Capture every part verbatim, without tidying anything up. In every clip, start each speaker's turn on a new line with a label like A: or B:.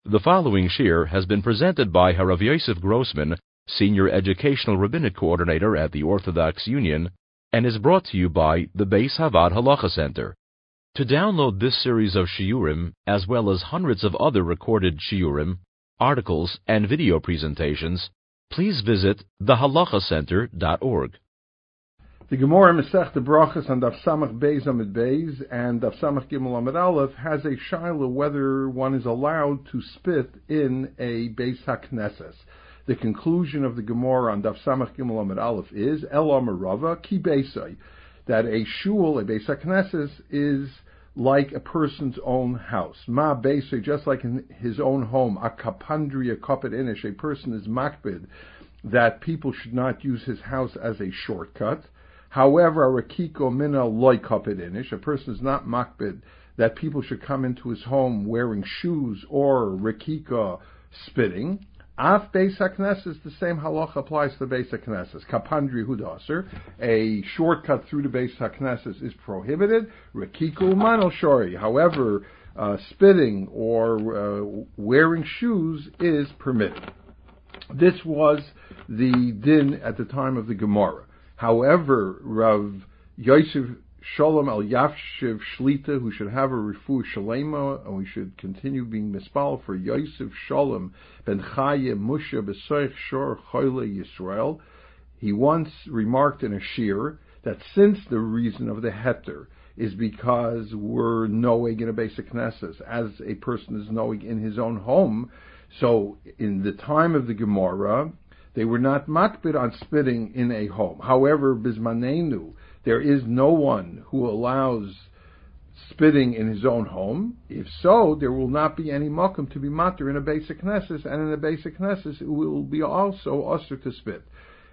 A: The following shir has been presented by Harav Yosef Grossman, Senior Educational Rabbinic Coordinator at the Orthodox Union, and is brought to you by the Beis Havad Halacha Center. To download this series of shiurim, as well as hundreds of other recorded shiurim, articles, and video presentations, please visit the halacha center dot org.
B: The Gemara Masechta Brachos on Daf Samach Beis Amid Beis and Daf Samach Gimel Amid Aleph has a shaila whether one is allowed to spit in a Beis HaKnesses. The conclusion of the Gemara on Daf Samach Gimel Amid Aleph is El Amar Rava Ki Beisai, that a shul, a Beis HaKnesses, is like a person's own house. Ma Beisai, just like in his own home, a kapandria kapet inish, a person is makbid that people should not use his house as a shortcut. However, a rekiko mina loy kaped inish, a person is not makbid that people should come into his home wearing shoes or rekika spitting. Af Beis HaKnesses, the same halacha applies to the Beis HaKnesses. Kapandri hudaser, a shortcut through the Beis HaKnesses is prohibited. Rekiko mano shori, however, uh, spitting or uh, wearing shoes is permitted. This was the din at the time of the Gemara. However, Rav Yosef Shalom Al Yafshiv Shlita, who should have a refu shalema, and we should continue being mispal for Yosef Shalom ben Chaye Musha B'Soich Shor Choyle Yisrael, he once remarked in a shir that since the reason of the heter is because we're knowing in a Beis HaKnesses, as a person is knowing in his own home, so in the time of the Gemara, they were not makbid on spitting in a home. However, bismanenu, there is no one who allows spitting in his own home. If so, there will not be any makom to be matter in a Beis HaKnesses, and in a Beis HaKnesses it will be also usher to spit.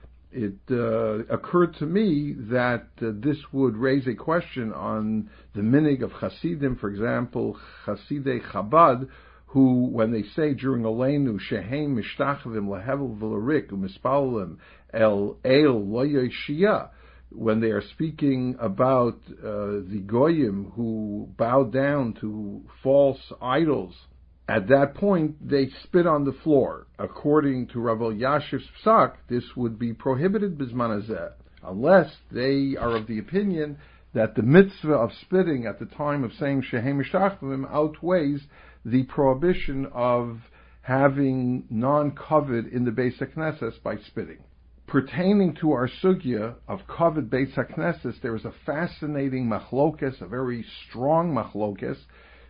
B: It uh, occurred to me that uh, this would raise a question on the minig of Hasidim, for example, Hasidei Chabad, who, when they say during Aleinu, Shehem mishtachavim lehevel v'larik u'mispalim el el lo yoshia, when they are speaking about uh, the goyim who bow down to false idols, at that point they spit on the floor. According to Rav Elyashiv's psak, this would be prohibited bisman hazeh, unless they are of the opinion that the mitzvah of spitting at the time of saying Shehem mishtachavim outweighs the prohibition of having non-covet in the Beis HaKnesses by spitting. Pertaining to our sugya of covet Beis HaKnesses, there is a fascinating machlokes, a very strong machlokes,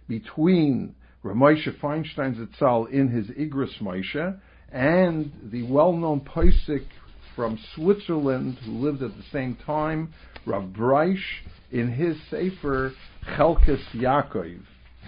B: between Ramoshe Feinstein Zitzal in his Igros Moshe and the well-known posek from Switzerland who lived at the same time, Rav Breish, in his sefer Chelkes Yaakov.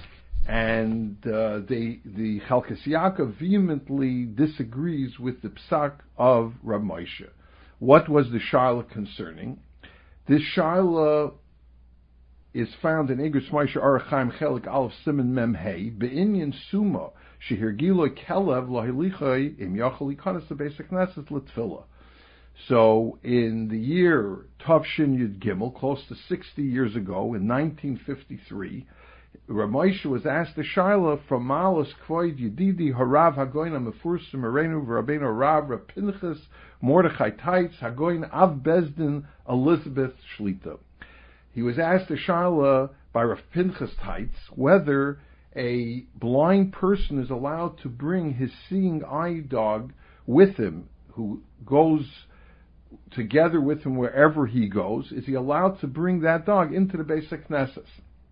B: And uh, they, the Chelkes Yaakov vehemently disagrees with the psak of Rav Moshe. What was the shaila concerning? This shaila is found in Igros Moshe Orach Chaim Chelik Aleph Siman Mem Hey Be'inyan Suma Shehirgilo Kelev Lahilichai Im Yachal Ikanas Beis HaKnesses L'Tfilah. So in the year Tavshin Yud Gimel, close to sixty years ago, in nineteen fifty-three, Rav Moshe was asked a shaila from Malos Kvoid Yedidi Harav Hagoyin Amefursim Arenu V'Rabbeinu Rav Rav Pinchas Mordechai Teitz Hagoyin Av Bezdin Elizabeth Shlita. He was asked a shaila by Rav Pinchas Teitz whether a blind person is allowed to bring his seeing eye dog with him, who goes together with him wherever he goes. Is he allowed to bring that dog into the Beis HaKnesses?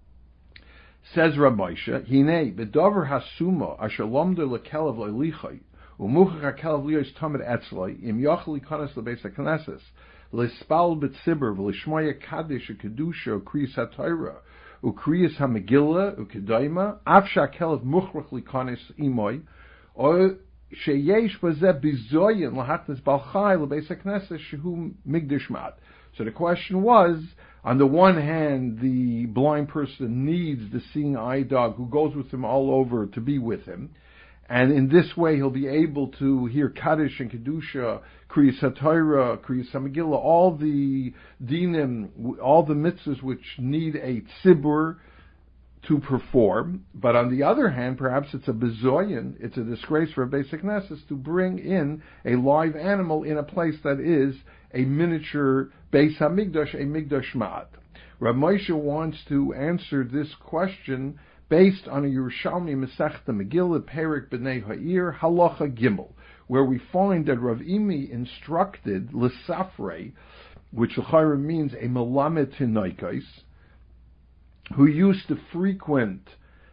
B: Says Rav Moshe, Hinei, bedover hasuma, asher lomder lekelev leilichai, umuchach hakelev liyos tamid etzlai, im yochel ikanas lebeis HaKnesses, lespal betzibur, v'lishmoya kaddish, u'kedusha, u'kriyas ha'torah, u'kriyas ha'megillah, u'kedayma, afsha hakelev muchrach likanis imoy, or sheyesh bazeh bizoyin lahatnes balchai lebeis HaKnesses, shehu migdash mat. So the question was, on the one hand, the blind person needs the seeing eye dog who goes with him all over to be with him. And in this way, he'll be able to hear Kaddish and Kedusha, Kriyas HaTorah, Kriyas HaMegillah, all the dinim, all the mitzvahs which need a tzibur to perform, but on the other hand, perhaps it's a bezoyan, it's a disgrace for a basic nessus to bring in a live animal in a place that is a miniature Beis Hamikdash, a Mikdash Ma'at. Rav Moshe wants to answer this question based on a Yerushalmi Masechta Megillah, Perik B'nei Ha'ir, Halacha Gimel, where we find that Rav Imi instructed L'Safrei, which l'chayra means a Melamed Tinoikos, who used to frequent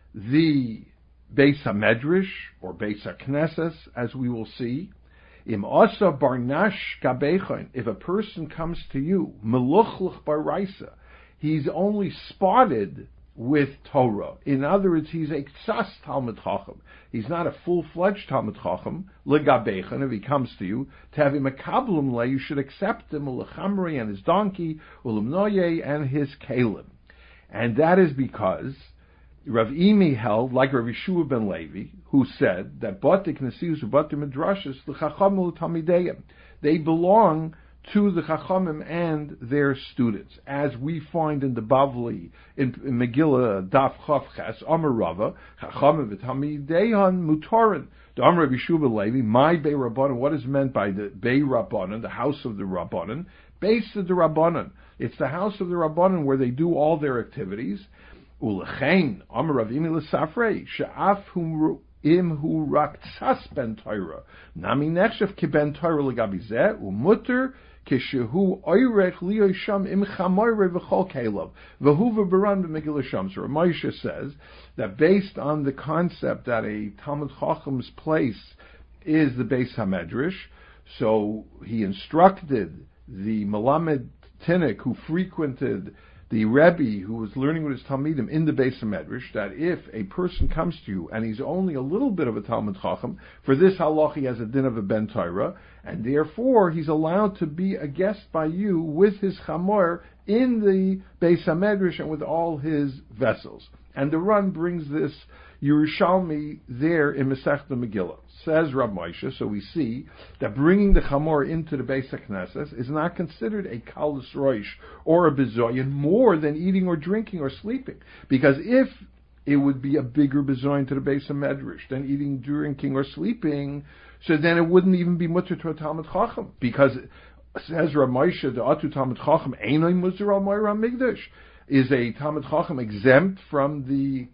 B: the Beis HaMedrash, or Beis HaKnesses, as we will see. Im asa barnash gabechon, if a person comes to you, meluchluch baraisa, he's only spotted with Torah. In other words, he's a ksas Talmud Chacham. He's not a full-fledged Talmud Chacham, legabechon, if he comes to you, to have him a kablum le, you should accept him, ulechamri and his donkey, ulemnoye and his kalim. And that is because Rav Imi held, like Rav Yeshua ben Levi, who said that Batik Nesius and Batik Midrashis, the Chachamim Talmideyim, they belong to the Chachamim and their students, as we find in the Bavli, in, in Megillah Daf Chav Ches, Amar Rava, Chachamim v'Talmideyan Mutorin. The Amar Rav Yeshua ben Levi, my Bei Rabbanan, what is meant by the Bei Rabbanan, the house of the Rabbanan? Based of the Rabbanan. It's the house of the Rabbanan where they do all their activities. Ulechein, Amar Rav Imi l'Safrei, she'af hum im hu rak tzas ben Torah, nami nechshav ki ben Torah l'gabi zeh, umuter kishehu oyrech liyosham im chamoyre v'chol kelav, v'hu v'baran b'megillah sham. So Ramosha says that based on the concept that a Talmud Chacham's place is the Beis HaMedrash, so he instructed the Melamed Tinnik who frequented the Rebbe who was learning with his Talmidim in the Beis HaMedrash, that if a person comes to you and he's only a little bit of a Talmud Chacham, for this halach he has a din of a Ben Torah, and therefore he's allowed to be a guest by you with his chamor in the Beis HaMedrash and with all his vessels. And the Ran brings this Yerushalmi there in Masechta Megillah. Says Rav Moshe, so we see that bringing the chamor into the Beis HaKnesses is not considered a kalus roish or a bezoyan more than eating or drinking or sleeping. Because if it would be a bigger bezoyan to the Beis HaMedrash than eating, drinking, or sleeping, so then it wouldn't even be mutter to a Talmud Chacham. Because says Rav Moshe, the Atu Talmud Chacham, Einoi Muzer al Moira Migdash, is a Talmud Chacham exempt from the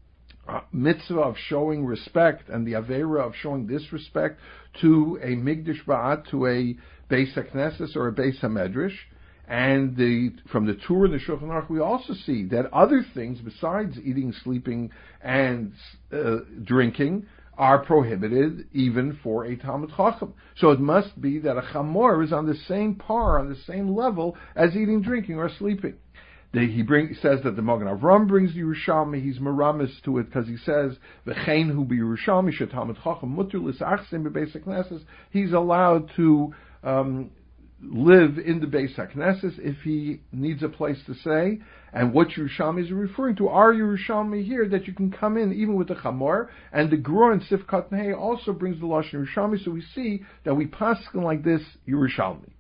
B: Uh, mitzvah of showing respect and the avera of showing disrespect to a Migdash Ba'at, to a Beis HaKnesses or a Beis HaMedrash. And the, from the Torah and the Shulchan Aruch, we also see that other things besides eating, sleeping, and uh, drinking are prohibited even for a Talmud Chacham. So it must be that a chamor is on the same par, on the same level as eating, drinking, or sleeping. The, he bring, says that the Magen Avram brings the Yerushalmi, he's meramis to it because he says, V'chein hu b'Yerushalmi she'Talmud Chacham mutter l'sachsim b'Beis HaKnesses, he's allowed to um, live in the Beis HaKnesses if he needs a place to stay. And what Yerushalmi is referring to, our Yerushalmi here, that you can come in even with the Chamor, and the Gra and Sifkat Nehei also brings the Lashon Yerushalmi, so we see that we paskin like this Yerushalmi.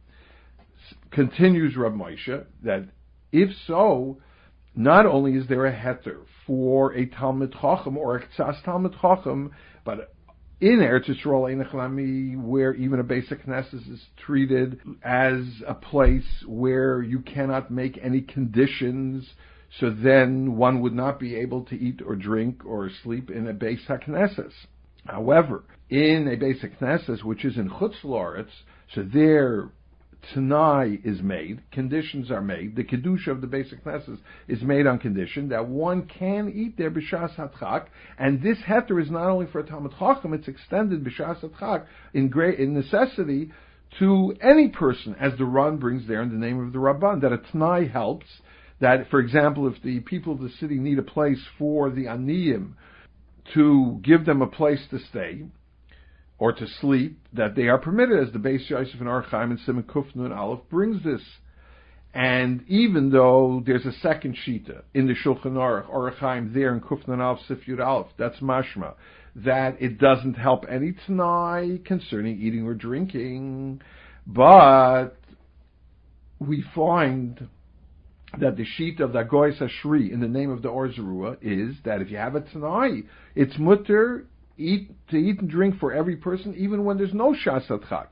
B: Continues Rav Moshe, that if so, not only is there a heter for a Talmud Chacham or a Ktsas Talmud Chacham, but in Eretz Yisrael Ein Echlami, where even a Beis HaKnesses is treated as a place where you cannot make any conditions, so then one would not be able to eat or drink or sleep in a Beis HaKnesses. However, in a Beis HaKnesses, which is in Chutz La'aretz, so there Tanai is made, conditions are made, the Kedusha of the Beis HaKnesses is made on condition that one can eat there b'shas hatchak, and this heter is not only for a Talmud Chacham, it's extended b'shas hatchak in great in necessity to any person, as the Ran brings there in the name of the Rabban, that a Tanai helps, that, for example, if the people of the city need a place for the Aniyim to give them a place to stay, or to sleep, that they are permitted, as the Beis Yosef and Orach Chaim and Simon Kufnu and Aleph brings this. And even though there's a second shita in the Shulchan Aruch, Orach Chaim there in Kufnu and Aleph, Sif Yud Aleph, that's mashma, that it doesn't help any Tanai concerning eating or drinking, but we find that the sheet of the Agoyes Hashri in the name of the Or Zarua is that if you have a Tanai, it's mutter eat, to eat and drink for every person, even when there's no Shas Chak.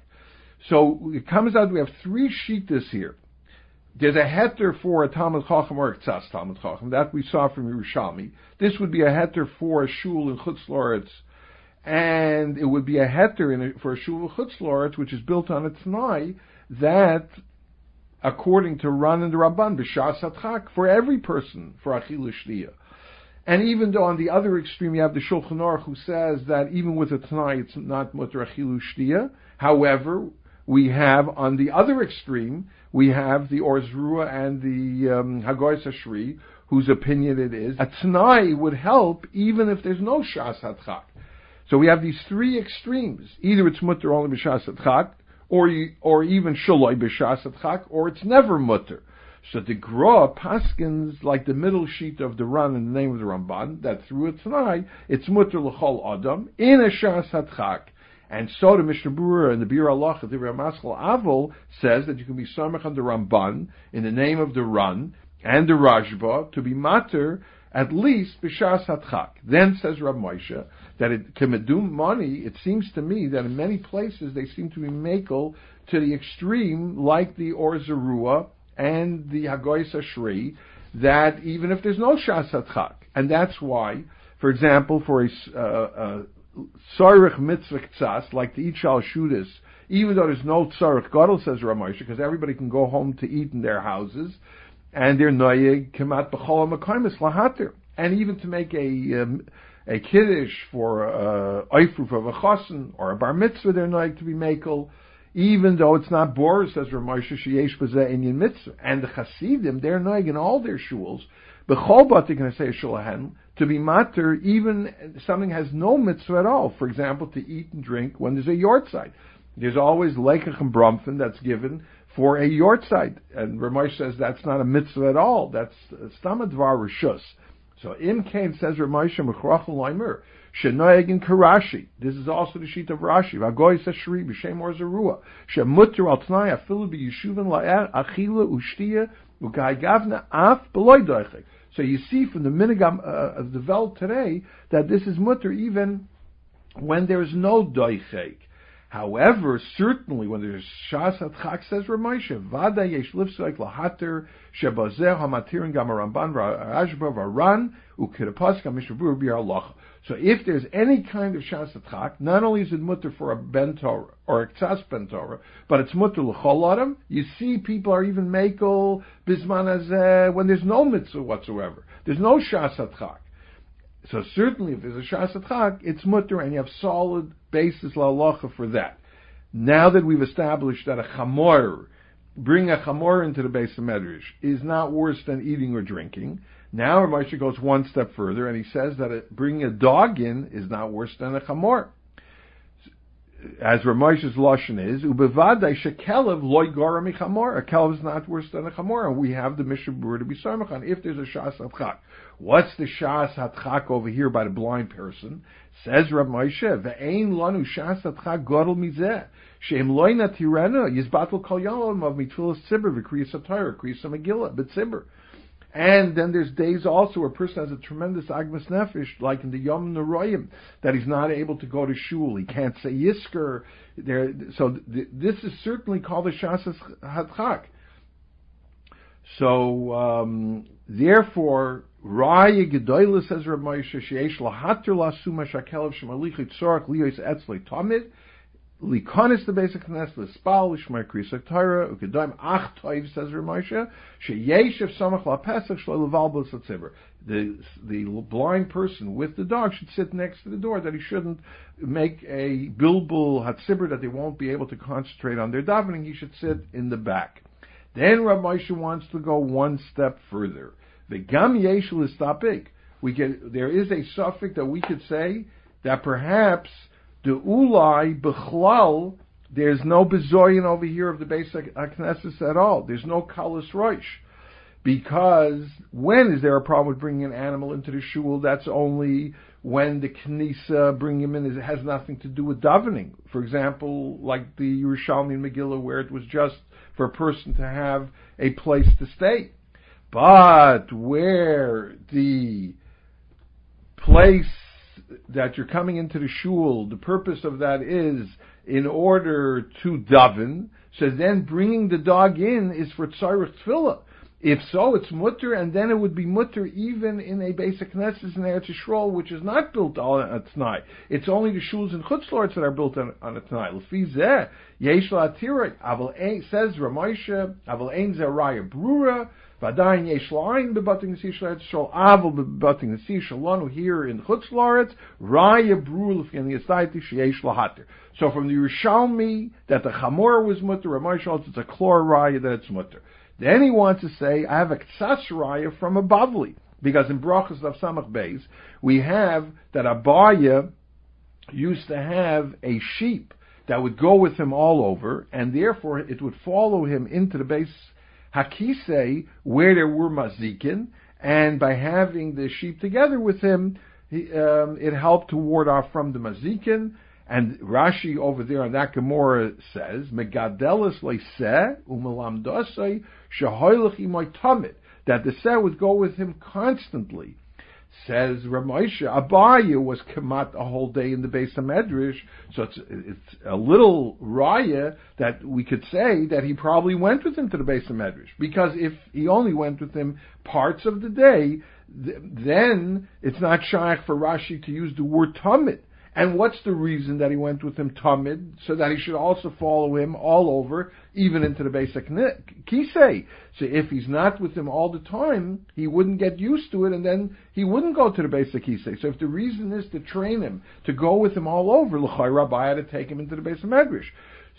B: So it comes out we have three Shitas here. There's a heter for a Talmud Chacham or a Tzas Talmud Chacham. That we saw from Yerushalmi. This would be a heter for a shul in Chutz La'aretz, and it would be a heter in a, for a shul in Chutz La'aretz, which is built on a Tanai, that, according to Ran and the Rabban, b'shas hatchak, for every person, for achilu shliya. And even though on the other extreme you have the Shulchan Aruch who says that even with a Tanai it's not mutter achilu shliya, however, we have on the other extreme, we have the Or Zarua and the um, Hagoyes Hashri, whose opinion it is, a Tanai would help even if there's no Shas Hatchak. So we have these three extremes. Either it's mutter only b'shas Hatchak, or or even Shaloi b'shas Hatchak, or it's never mutter. So the Gra paskins like the middle sheet of the Ran in the name of the Ramban, that through a Tanai, it's mutter l'chol adam in a Shas Hatchak. And so the Mishnah Berurah and the Bir Allah, the Ramaschal Avol, says that you can be samech on the Ramban in the name of the Ran and the Rashba to be mater at least b'shas hatchak. Then says Rav Moshe that it kemedum money. It seems to me that in many places they seem to be makel to the extreme, like the Or Zarua and the Hagoyes Hashri, that even if there's no shas hatchak, and that's why, for example, for a uh, uh, Tzarech mitzvah ktsas, like to eat shal shudas, even though there's no tzarech gadol, says Rav Moshe, because everybody can go home to eat in their houses, and they're noyeg kemat b'chol ha'makaymis lahater, and even to make a um, a kiddush for uh, oifruf of a chosin or a bar mitzvah, they're noyeg to be makel, even though it's not bor, says Rav Moshe, sheyesh b'zeh inyan mitzvah, and the chasidim, they're noyeg in all their shuls, b'chol batik and say shulahan, to be mater, even something has no mitzvah at all. For example, to eat and drink when there's a yortzeit. There's always lekach and bromfen that's given for a yortzeit. And Ramesh says that's not a mitzvah at all. That's stamadvar rishus. So Im Kain says Ramesh mechrach l'leimer shenoeg in Karashi. This is also the sheet of Rashi. Vagoyes Hashri b'shem Or Zarua shemutter al tnai afilu b'yeshuven la'er achila ushtiya u'kaigavna af b'loy doichek. So you see from the minigam uh, of the Welt today that this is mutter even when there is no doichek. However, certainly when there's shas hatchak, says Ramoshe, vada yesh lifsoik lahater shebazeh hamatirin gam Ramban rashba varan ukirapas gam Mishnah Berurah bir halacha. So if there's any kind of shas hatchak, not only is it mutter for a ben Torah or a ktsas ben Torah, but it's mutter l'chol adam. You see, people are even makel bisman hazeh when there's no mitzvah whatsoever. There's no shas hatchak. So certainly, if there's a shas hatchak, it's mutter, and you have solid basis la'alacha for that. Now that we've established that a chamor, bring a chamor into the Beis Medrash, is not worse than eating or drinking, now Rav Moshe goes one step further, and he says that it, bringing a dog in is not worse than a chamor. As Rav Moshe's lashon is, ubevadai shekelev loy gora michamor. A kelev is not worse than a chamor, and we have the Mishnah Berurah to be samech on if there's a shas hatchak. What's the shas hatchak over here by the blind person? Says Rav Moshe, ve'ein lanu shas hatchak gadol mizeh sheim loy natirena yizbatel kol yom of mitfilas tzibur v'kriyas hatayra kriyas megillah b'tzibur. And then there's days also where a person has a tremendous agmas nefesh, like in the Yom Neroyim, that he's not able to go to shul. He can't say Yisker. There, so th- this is certainly called a Shas Hatchak. So um, therefore, Raya Gedoyla, says Rav Moshe, Sheish Lahater Lasuma Shakelev Shemalichit Tzorach Liyos Etzle Tamid. Likonis the basic knes l'spal l'shmei krisak Torah ukedaim ach toiv, says Rav Moshe sheyesh if samach la pesach shlo leval b'us tzibur. The the blind person with the dog should sit next to the door, that he shouldn't make a bilbul hatzibur, that they won't be able to concentrate on their davening. He should sit in the back. Then Rav Moshe wants to go one step further. The gam yesh l'stapik. We get there is a suffix that we could say that perhaps the ulai bechlal, there's no bezoyin over here of the basic Knesset at all. There's no kalas roish. Because when is there a problem with bringing an animal into the shul? That's only when the Knisa, bring him in, it has nothing to do with davening. For example, like the Yerushalmi and Megillah, where it was just for a person to have a place to stay. But where the place that you're coming into the shul, the purpose of that is in order to daven, so then bringing the dog in is for tzarich tefillah. If so, it's mutter, and then it would be mutter even in a basic knesses in Eretz Yisrael, which is not built on a t'nai. It's only the shuls and chutzlords that are built on, on a t'nai. L'fi zeh, yesh la'atirah, aval ein, says Ramosha, aval ein zeh raya brura, v'adayin yesh la'ayin bebating nesi shel Eretz Yisrael, aval bebating nesi shalanu here in chutzlords, raya brura l'fi an yistayti sheyesh la'hatir. So from the Yerushalmi, that the chamor was mutter, Ramosha holds it's a klor raya that it's mutter. Then he wants to say, I have a ktsas raya from a Bavli. Because in Brachas of Samach Beis, we have that Abaya used to have a sheep that would go with him all over, and therefore it would follow him into the Beis Hakisei, where there were mazikin, and by having the sheep together with him, he, um, it helped to ward off from the mazikin. And Rashi over there on that Gemara says, Megadelis leiseh umelamdosei shehoylech imoy tamid, that the seh would go with him constantly. Says Ramosha, Abaya was kamat a whole day in the Beis HaMedrash, so it's, it's a little raya that we could say that he probably went with him to the Beis HaMedrash, because if he only went with him parts of the day, th- then it's not shaykh for Rashi to use the word tamid. And what's the reason that he went with him tamid? So that he should also follow him all over, even into the basic kisei. So if he's not with him all the time, he wouldn't get used to it, and then he wouldn't go to the basic kisei. So if the reason is to train him to go with him all over, l'chayr Rabbi had to take him into the basic medrash.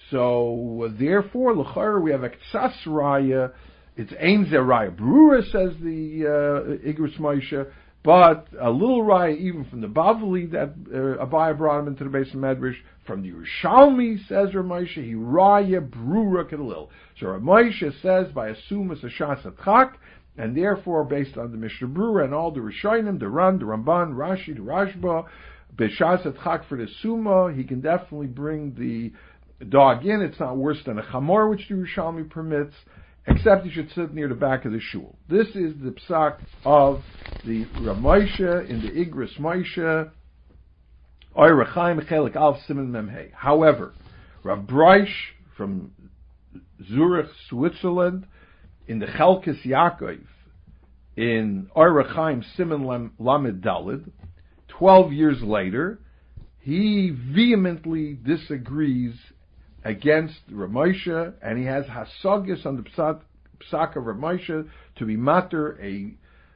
B: So uh, therefore, l'chayr we have a ktsas raya. It's ein zeh raya brura, says the uh, Igros Moshe. But a little raya even from the Bavli that uh, Abaya brought him into the Beis HaMedrash, from the Yerushalmi, says Ramosha, he raya brura kedalil. So Ramosha says by assumas a shas atchak, and therefore based on the Mishnah Brura and all the Rishonim, the Ran, the Ramban, Rashi, the Rashba, b'shas atchak for the suma, he can definitely bring the dog in. It's not worse than a chamor, which the Yerushalmi permits, except he should sit near the back of the shul. This is the psak of the Ramosha in the Igros Moshe, Oyer Chaim Chelik Alf Siman Memhei. However, Rav Breish from Zurich, Switzerland, in the Chelkes Yaakov, in Oyer Chaim Siman Lamed Dalid, twelve years later, he vehemently disagrees against Ramosha, and he has hasagis on the psak, psak of Ramosha to be mater a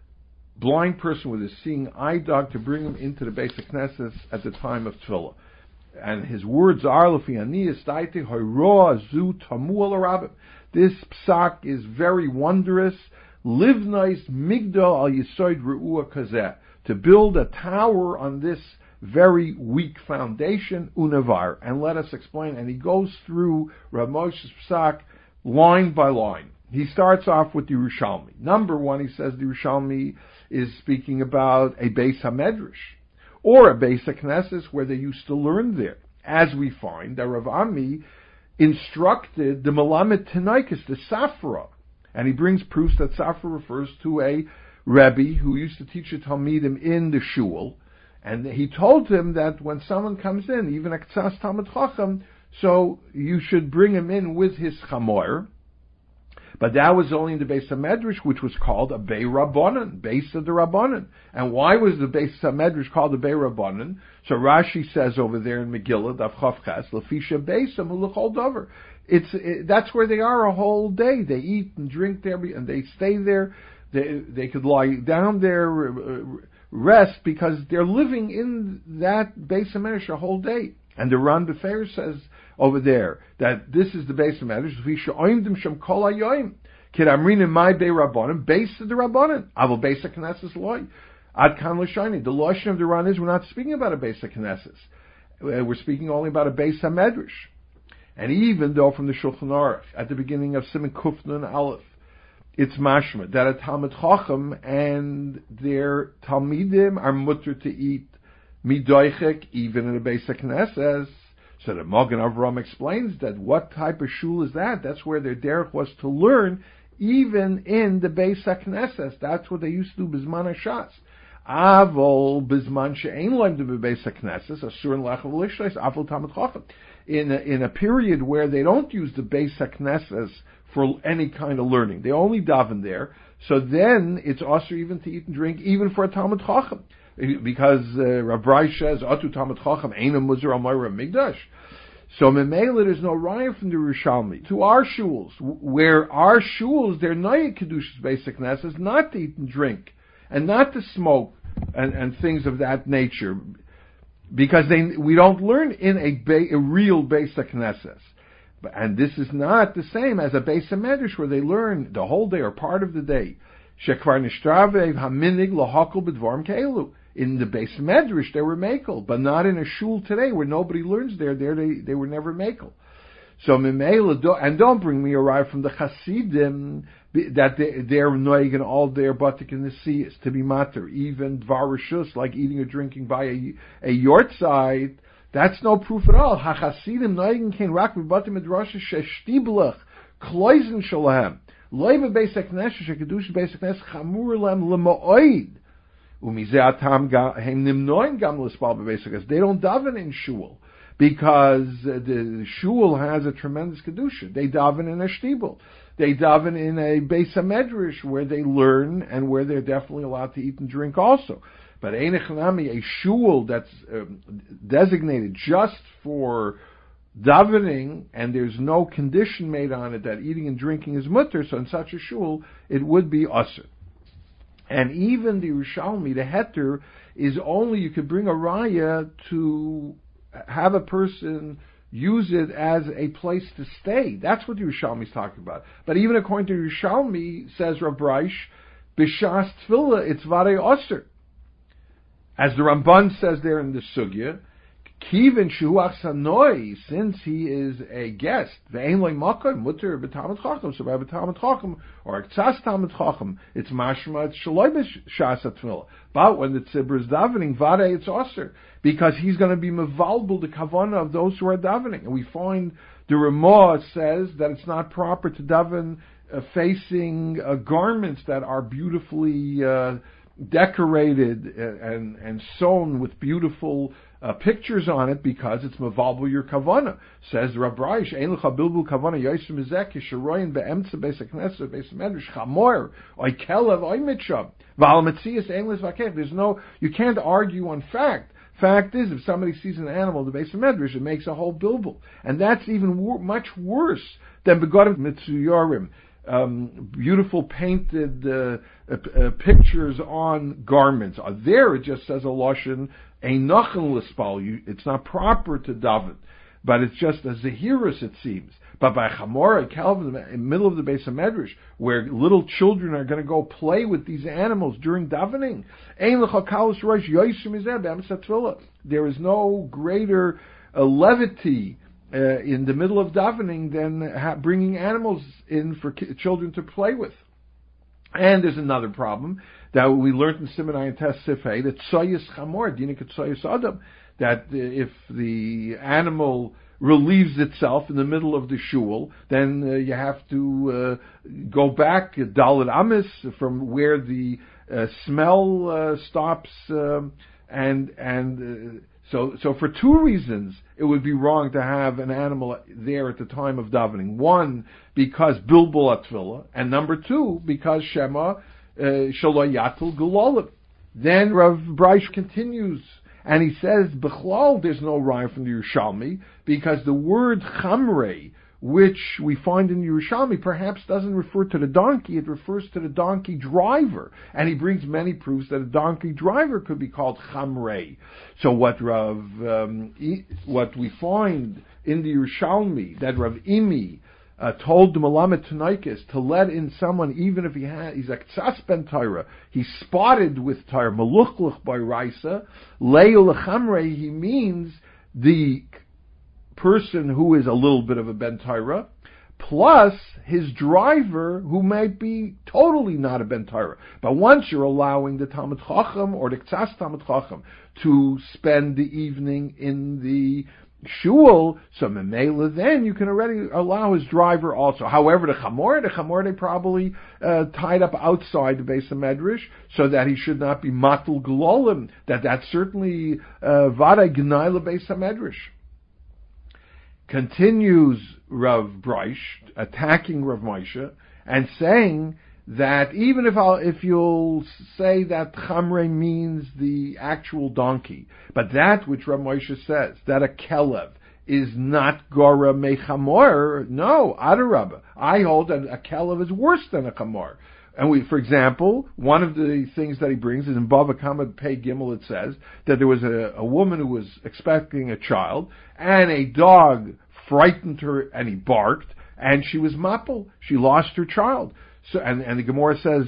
B: blind person with a seeing eye dog to bring him into the basic knesses at the time of tefillah. And his words are Lefi aniyas daite hoyroa zu tamu al rabim. This psak is very wondrous. Livnais migdal al yisoid re'ua kazeh, to build a tower on this very weak foundation, unavar. And let us explain. And he goes through Rav Moshe's psak line by line. He starts off with the Yerushalmi. Number one, he says the Yerushalmi is speaking about a Beis HaMedrash, or a Beis HaKnesses where they used to learn there. As we find that Rav Ami instructed the Melamed Tanaikis, the Safra, and he brings proofs that Safra refers to a Rebbe who used to teach a Talmidim in the shul. And he told him that when someone comes in, even a Ktsas Talmid Chacham, so you should bring him in with his chamor. But that was only in the Beis HaMedrash, which was called a Bei Rabbanan, Beis of the Rabbanan. And why was the Beis HaMedrash called a Bei Rabbanan? So Rashi says over there in Megillah, Daf Chav Ches, Lefisha Beisam Ulechol Dover. It's it, that's where they are a whole day. They eat and drink there, and they stay there. They they could lie down there, uh, rest, because they're living in that Beis HaMedrash a whole day. And the Ran Befer says over there that this is the Beis HaMedrash. Lefisha Oimdim Shem Kol Hayoim. Kid Amrin in my Bei Rabbanan, Beis of the Rabbanan. Aval Beis HaKnesses Loy. Ad Kan L'Shani. The Lashon of the Ran is we're not speaking about a Beis HaKnesses. We're speaking only about a Beis HaMedrash. And even though from the Shulchan Aruch, at the beginning of Siman Kufnun Aleph, it's mashma that a Talmid Chacham and their Talmidim are mutter to eat midoichek even in a Beis HaKnesses. So the Magen Avraham explains that what type of shul is that? That's where their derech was to learn even in the Beis HaKnesses. That's what they used to do Bizman HaShas. Avol Bizman she'ein loim to Beis HaKnesses, asur l'achal l'ishleis, avol Talmid Chacham. In a, in a period where they don't use the Beis HaKnesses for any kind of learning, they only daven there. So then it's also even to eat and drink, even for a Talmid Chacham, because uh, Rav Bryce says, "Atu Talmid Chacham einam muzar al Moira Migdash." So Memela, there's no raya from the Yerushalmi to our shuls, where our shuls, they're noyed kedushas Beis HaKnesses, not to eat and drink, and not to smoke and, and things of that nature, because they we don't learn in a, be, a real Beis HaKnesses. And this is not the same as a Beis HaMedrash where they learn the whole day or part of the day. Shekvar nishtravev haminig lahakol b'dvarim keilu. In the Beis HaMedrash they were makel, but not in a shul today where nobody learns there. There they, they were never makel. So Mimela, and don't bring me a ride from the Hasidim that they, they're noig all their batik in the sea is to be matter. Even dvar rishus, like eating or drinking by a, a yortzeit, that's no proof at all. HaChasidim noigen kein rak v'batim midrash sheshtiblach kloizen shalahem loy bebeis haknesh shekedush beis haknesh chamur lem lemoid umizeh atam hem nimnoin gam l'spal bebeis haknesh. They don't daven in shul because the shul has a tremendous kedusha. They daven in a shtibel. They daven in a Beis HaMedrash where they learn and where they're definitely allowed to eat and drink also. But Einechanami, a shul that's um, designated just for davening, and there's no condition made on it that eating and drinking is mutter, so in such a shul, it would be usher. And even the Yerushalmi, the heter, is only, you could bring a raya to have a person use it as a place to stay. That's what the Yerushalmi is talking about. But even according to Yerushalmi, says Rav Bryce, B'shas Tefillah, it's Varei Osir. As the Ramban says there in the Sugya, Kivin Shuach Sanoi, since he is a guest, Ve'ein loy makam mutter b'Talmid Chacham, so by b'Talmid Chacham or Ktsas Talmid Chacham, it's mashma it's shaloi b'shas atfilah. But when the tzibur is davening, vade it's osir, because he's going to be mevalbul the kavana of those who are davening, and we find the Ramah says that it's not proper to daven uh, facing uh, garments that are beautifully uh, decorated and and sewn with beautiful uh, pictures on it, because it's mevalbul your kavana. Says Rav Bryce, ein lecha bilbul kavana yosim mizek yisharoyin be'emtza beis hakneses beis medrash chamor oy kelev oy mitshab v'al metzias ein lezvakech. There's no, you can't argue on fact. Fact is, if somebody sees an animal in the Beis HaMedrash, it makes a whole bilbul, and that's even wor- much worse than begodim mitzuyorim. Um, beautiful painted uh, uh, uh, pictures on garments. Uh, there it just says a lashon einachen l'spal. It's not proper to daven, but it's just a zehirus, it seems. But by Chamora, Calvin, in the middle of the Beis HaMedrash, where little children are going to go play with these animals during davening, there is no greater uh, levity Uh, in the middle of davening than ha- bringing animals in for ki- children to play with. And there's another problem that we learned in Siman and Tes Sifei, that tsoyis chamor, dinik tsoyis adam, that uh, if the animal relieves itself in the middle of the shul, then uh, you have to uh, go back uh, dalet amis from where the uh, smell uh, stops, um, and and uh, So, so for two reasons, it would be wrong to have an animal there at the time of davening. One, because bilbul atfila, and number two, because Shema shelo yatul gulalim. Then Rav Bryce continues, and he says, B'chlal, there's no rhyme from the Yerushalmi, because the word chamrei, which we find in Yerushalmi, perhaps doesn't refer to the donkey, it refers to the donkey driver. And he brings many proofs that a donkey driver could be called chamrei. So what Rav, um, what we find in the Yerushalmi, that Rav Imi uh, told the Melamed Tanaikis to let in someone, even if he had, he's a ktsas ben Torah, he's spotted with Torah, meluchluch by Raisa, leil chamrei, he means the person who is a little bit of a ben Torah, plus his driver who might be totally not a ben Torah. But once you're allowing the Talmid Chacham or the Ktsas Talmid Chacham to spend the evening in the shul, so memela, then you can already allow his driver also. However, the chamor, the chamor they probably uh, tied up outside the Beis HaMedrash so that he should not be matul glolim. That that's certainly vaday gnai leBeis HaMedrash. Continues Rav Breish attacking Rav Moshe and saying that even if I'll, if you'll say that chamre means the actual donkey, but that which Rav Moshe says, that a kelev is not gora mechamor, no, adarabba. I hold that a kelev is worse than a chamor. And we, for example, one of the things that he brings is in Bava Kama Pei Gimel. It says that there was a, a woman who was expecting a child, and a dog frightened her, and he barked, and she was mappel. She lost her child. So, and, and the Gemara says,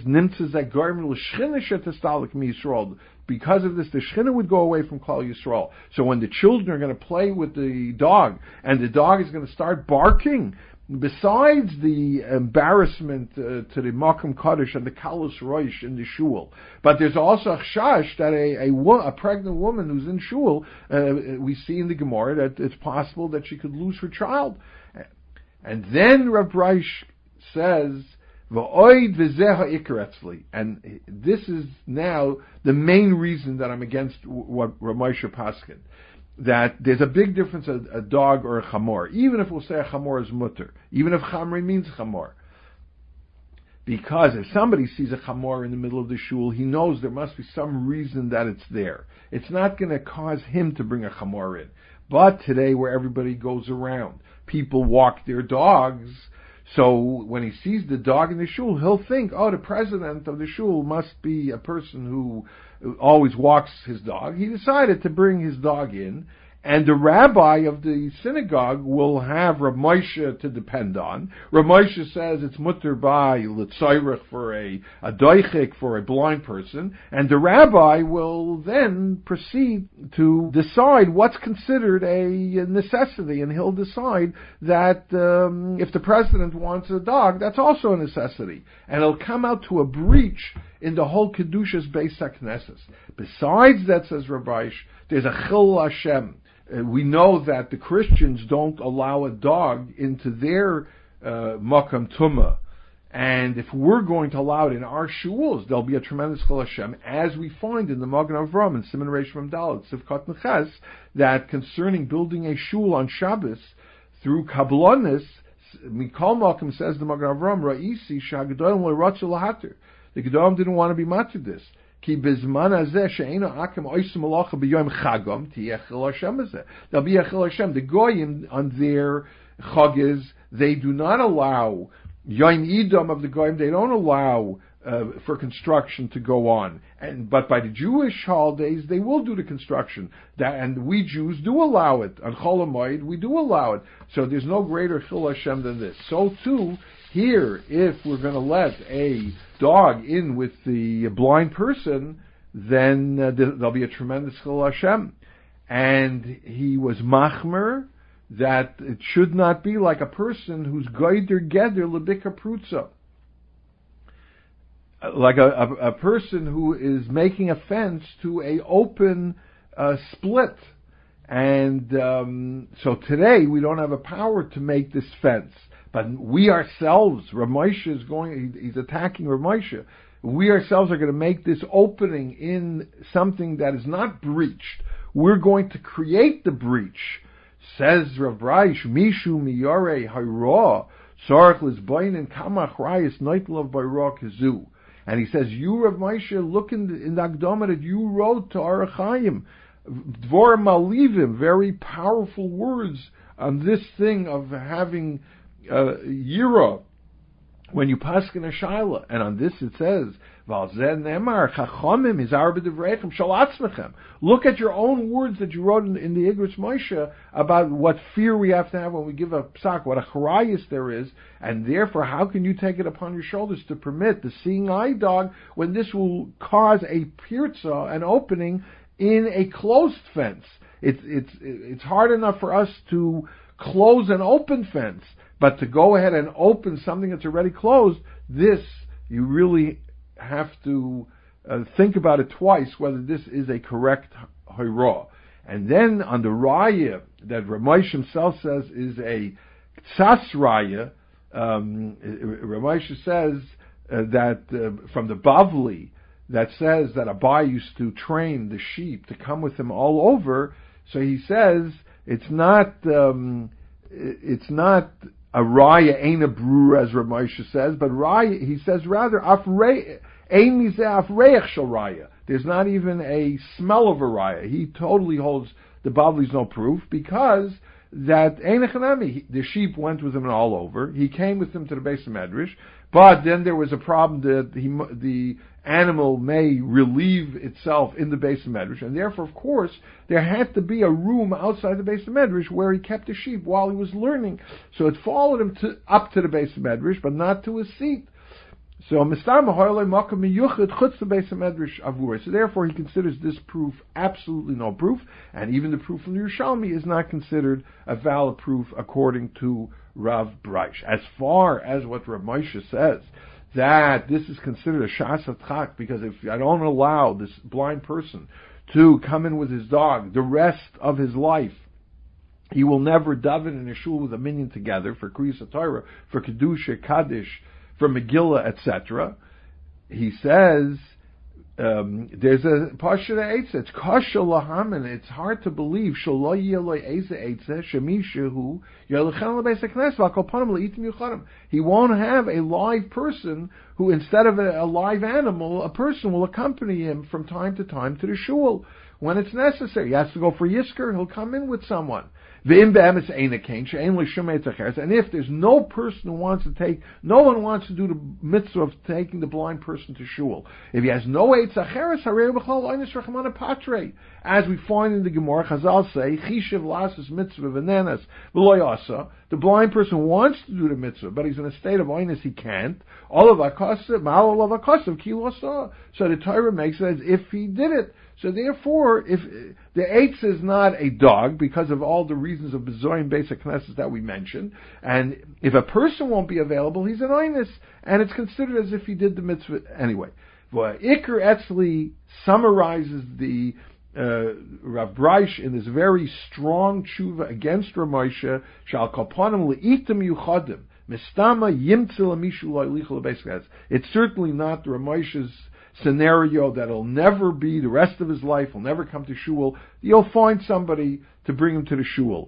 B: because of this, the Shechina would go away from Klal Yisrael. So when the children are going to play with the dog, and the dog is going to start barking, besides the embarrassment uh, to the Makam Kaddish and the Kalus Roish in the shul, but there's also a chash that a, a, a pregnant woman who's in shul, uh, we see in the Gemara that it's possible that she could lose her child. And then Rav Breish says, and this is now the main reason that I'm against what Rav Moshe Paskin, that there's a big difference a, a dog or a chamor, even if we'll say a chamor is mutter, even if chamri means chamor. Because if somebody sees a chamor in the middle of the shul, he knows there must be some reason that it's there. It's not going to cause him to bring a chamor in. But today, where everybody goes around, people walk their dogs. So when he sees the dog in the shul, he'll think, oh, the president of the shul must be a person who always walks his dog. He decided to bring his dog in, and the rabbi of the synagogue will have Rav Moshe to depend on. Rav Moshe says it's mutter by l'tzayrich for a, a doichik, for a blind person, and the rabbi will then proceed to decide what's considered a necessity, and he'll decide that um, if the president wants a dog, that's also a necessity. And it'll come out to a breach in the whole Kedushas Beis HaKnesses. Besides that, says Rav Breish, there's a Chil Hashem. Uh, we know that the Christians don't allow a dog into their uh, Makam Tumah. And if we're going to allow it in our shuls, there'll be a tremendous Chil Hashem, as we find in the Magen Avram and Siman Reish Mem Dalet, Sivkat Neches, that concerning building a shul on Shabbos through Kablonis, Mikol Malkim says the Magen Avram, Ra'isi Shagadolim Le'ratzu Lahater. The Gedolim didn't want to be matzah this. Ki bizman hazeh she'eino akim oisim malacha b'yom chagam tiyeh chil Hashem hazeh. There'll be a chil Hashem. The goyim on their chagiz, they do not allow yom idam of the goyim. They don't allow uh, for construction to go on. And but by the Jewish holidays, they will do the construction. That, and we Jews do allow it on Chol HaMoed. We do allow it. So there's no greater chil Hashem than this. So too. Here, if we're going to let a dog in with the blind person, then uh, there'll be a tremendous Chil Hashem. And he was machmer that it should not be like a person who's goider geder lebika prutza. Like a, a, a person who is making a fence to a open uh, split. And um, so today we don't have a power to make this fence. But we ourselves, Rav Moshe is going, he's attacking Rav Moshe. We ourselves are going to make this opening in something that is not breached. We're going to create the breach. Says Rav Breish, Mishu miyare hayra, sarach lizbayin kamach rayis neitlov bayra kazu. And he says, you, Rav Moshe, look in the, in the Akdama that you wrote to Orach Chaim, Dvor Malivim, very powerful words on this thing of having Uh, Yira, when you paskin a shaila, and on this it says, look at your own words that you wrote in, in the Igros Moshe about what fear we have to have when we give a psak, what a charayis there is, and therefore how can you take it upon your shoulders to permit the seeing eye dog when this will cause a pirza, an opening in a closed fence. It's it's it's hard enough for us to close an open fence. But to go ahead and open something that's already closed, this, you really have to uh, think about it twice whether this is a correct hayra. And then on the raya that Ramesh himself says is a Ksas Raya. Um, Ramesh says uh, that uh, from the Bavli that says that Abai used to train the sheep to come with him all over. So he says it's not um, it's not a Raya ain't a brewer as Ramesh says, but Raya he says rather Afrei Ein Mizeh Afreich Shel Raya. There's not even a smell of a Raya. He totally holds the Bavli's no proof because that Einachanami, the sheep went with him all over. He came with him to the base of Medrash, but then there was a problem that he, the animal may relieve itself in the base of Medrash, and therefore, of course, there had to be a room outside the base of Medrash where he kept the sheep while he was learning. So it followed him to, up to the base of Medrash, but not to his seat. So So therefore he considers this proof absolutely no proof, and even the proof from the Yerushalmi is not considered a valid proof according to Rav Braish. As far as what Rav Moshe says, that this is considered a shas atchak, because if I don't allow this blind person to come in with his dog the rest of his life, he will never daven in a shul with a minyan together for Kriyas Torah, for Kedusha, Kaddish, for Megillah, et cetera. He says um, there's a pasha eitzah. It's kasha lahamin. It's hard to believe. Shelo yeloi eze eitzah shemishahu yolechan lebeis haknes v'akolpanim leitim yuchadim. He won't have a live person who, instead of a, a live animal, a person will accompany him from time to time to the shul when it's necessary. He has to go for yisker. He'll come in with someone. And if there's no person who wants to take, no one wants to do the mitzvah of taking the blind person to shul. If he has no eitz acheres, as we find in the Gemara, Chazal say, Chishev lasses mitzvah v'nenas v'lo yasa. The blind person wants to do the mitzvah, but he's in a state of oinus, he can't. All of akasav, ma'al of akasav, kilasa. So the Torah makes it as if he did it. So therefore, if the eitz is not a dog because of all the reasons of bezoin basic knesses that we mentioned, and if a person won't be available, he's an oinus, and it's considered as if he did the mitzvah anyway. Iker Etzli summarizes the uh, Rav Braish in this very strong tshuva against Ramosha. Shal kalpanim leitim yuchadim mistama yimtzil mishu lo'ilichol beiskas. It's certainly not the Ramosha's scenario that'll never be the rest of his life. He'll never come to shul. You'll find somebody to bring him to the shul.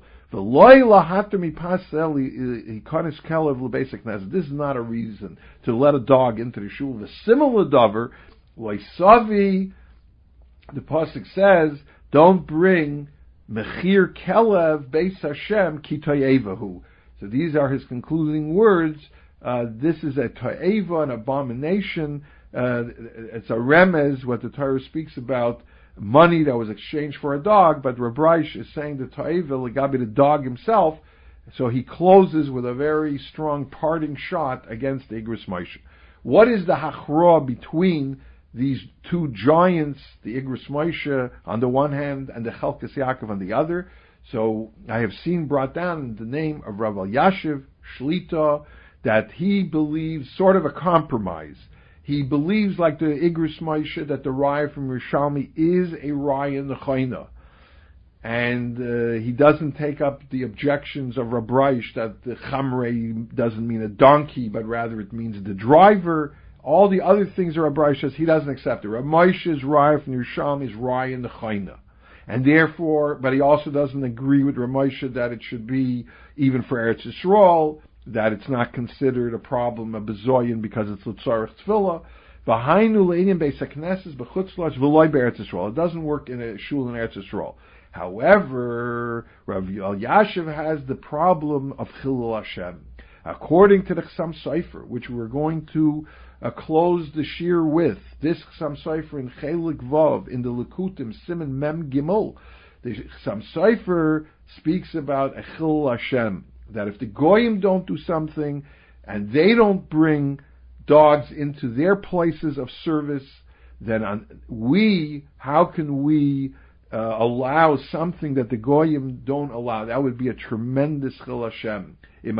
B: This is not a reason to let a dog into the shul. The similar davar, Loisavi, the pasuk says, don't bring mechir kelev beis Hashem ki toyevahu. So these are his concluding words. Uh, this is a to'eva, an abomination. Uh, it's a remez, what the Torah speaks about, money that was exchanged for a dog, but Rav Braish is saying the Ta'eva legabi, the dog himself, so he closes with a very strong parting shot against the Igros Moshe. What is the hachra between these two giants, the Igros Moshe on the one hand and the Chelkas Yaakov on the other? So I have seen brought down in the name of Rav Elyashiv Shlita that he believes sort of a compromise. He believes, like the Igros Moshe, that the raya from Rishalmi is a raya nechayna, and uh, he doesn't take up the objections of Rav Braish that the chamrei doesn't mean a donkey, but rather it means the driver. All the other things that Rav Braish says, he doesn't accept it. Rav Moshe's raya from Rishalmi is raya nechayna, and therefore, but he also doesn't agree with Rav Moshe that it should be even for Eretz Yisrael, that it's not considered a problem, a bezoyin, because it's l'tzarech tefillah. V'hainu le'inim beis hakneses b'chutzlash v'loy be'eretz Yisrael. It doesn't work in a shul in Eretz Yisrael. However, Rav Elyashiv has the problem of Chilul Hashem. According to the Chassam Sofer, which we're going to uh, close the shir with, this Chassam Sofer in Chelik Vav, in the Likutim, Siman Mem Gimel, the Chassam Sofer speaks about a Chilul Hashem, that if the Goyim don't do something, and they don't bring dogs into their places of service, then on, we, how can we uh, allow something that the Goyim don't allow? That would be a tremendous Chil Hashem.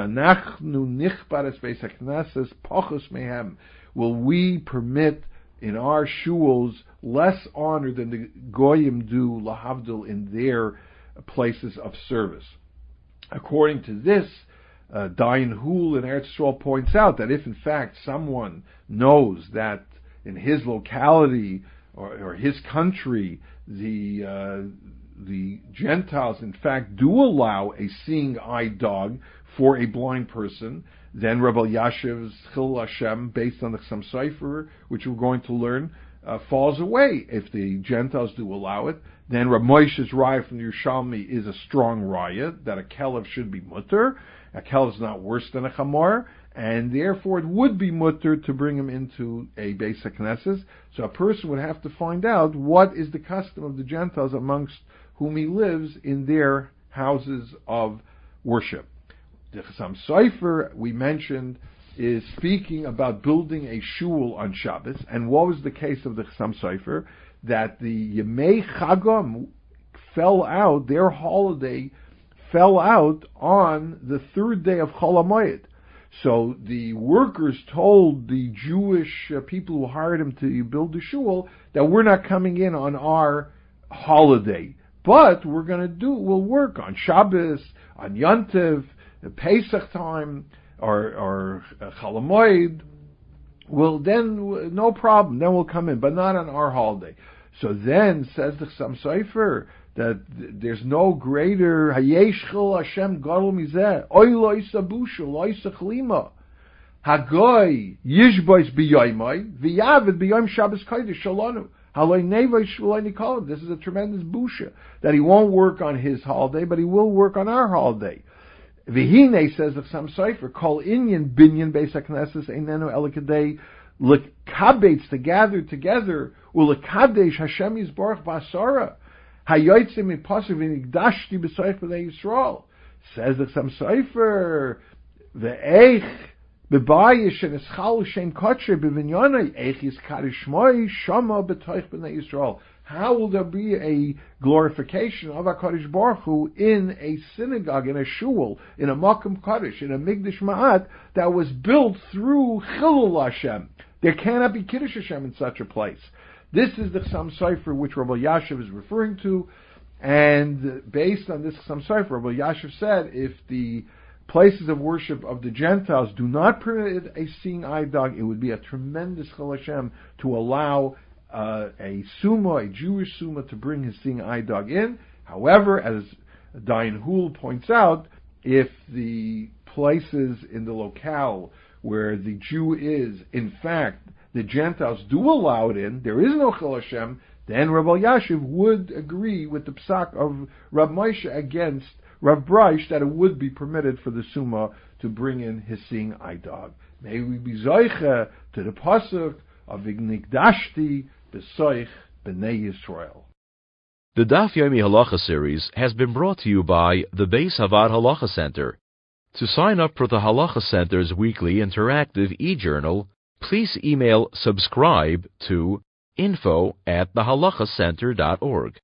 B: Will we permit in our shuls less honor than the Goyim do, lahavdil, in their places of service. According to this, uh, Dayan Hul in Eretz Yisrael points out that if in fact someone knows that in his locality or, or his country the uh, the Gentiles in fact do allow a seeing eye dog for a blind person, then Rabbi Yashiv's Chil Hashem, based on the Chassam Sofer, which we're going to learn, uh, falls away. If the Gentiles do allow it, then Rabbi Moshe's raya from the Yerushalmi is a strong raya that a kelev should be mutter. A kelev is not worse than a chamor, and therefore it would be mutter to bring him into a Beis HaKnesses. So a person would have to find out what is the custom of the Gentiles amongst whom he lives in their houses of worship. The Chassam Sofer, we mentioned, is speaking about building a shul on Shabbos. And what was the case of the Chassam Sofer? That the Yemei Chagam fell out, their holiday fell out on the third day of Chol HaMoed. So the workers told the Jewish uh, people who hired him to build the shul that we're not coming in on our holiday, but we're going to do, we'll work on Shabbos, on Yontiv, Pesach time, or, or uh, Chol HaMoed. Well, then, no problem, then we'll come in, but not on our holiday. So then, says the Chassam Sofer, that there's no greater Hayesh Chil Hashem Gadol Mizeh Oy Lo Isa Busha Lo Isa Chlima Hagoy Yishbois B'Yoymai V'Yavid B'Yoym Shabbos Kodesh Shalonu Haloi Nevei Shvuloi Nikolim. This is a tremendous busha that he won't work on his holiday, but he will work on our holiday. V'Hine, says the Chassam Sofer, Kol Inyan Binyan Beis HaKnesses Einenu Elikadei L'Kabetz, to gather together U'L'Kadesh Hashem Yisborach B'Asara Hayotzim Mipasiv V'Nigdashti B'Soich B'nei Yisrael. Says the Chassam Sofer, V'Eich B'Bayish and Eschal Shem Kotshe B'Vinyonai Eich Yizkar Shmoi Shama B'Toich B'nei Yisrael. How will there be a glorification of HaKadosh Baruch Hu in a synagogue, in a shul, in a Makom Kodesh, in a Migdash Ma'at that was built through Chilul Hashem? There cannot be Kiddush Hashem in such a place. This is the Chassam Sofer which Rabbi Yashiv is referring to, and based on this Chassam Sofer, Rabbi Yashiv said if the places of worship of the Gentiles do not permit a seeing eye dog, it would be a tremendous Chil Hashem to allow uh, a Summa, a Jewish Summa, to bring his seeing eye dog in. However, as Dayan Hul points out, if the places in the locale where the Jew is, in fact, the Gentiles do allow it in, there is no Chil Hashem, then Rabbi Yashiv would agree with the psak of Rav Moshe against Rav Breish that it would be permitted for the Summa to bring in his seeing eye dog. May we be zoiche to the pasuk of V'Nigdashti B'Soich B'nei Yisrael.
A: The Daf Yomi Halacha series has been brought to you by the Beis Havad Halacha Center. To sign up for the Halacha Center's weekly interactive e-journal, please email subscribe to info at the halacha center dot org.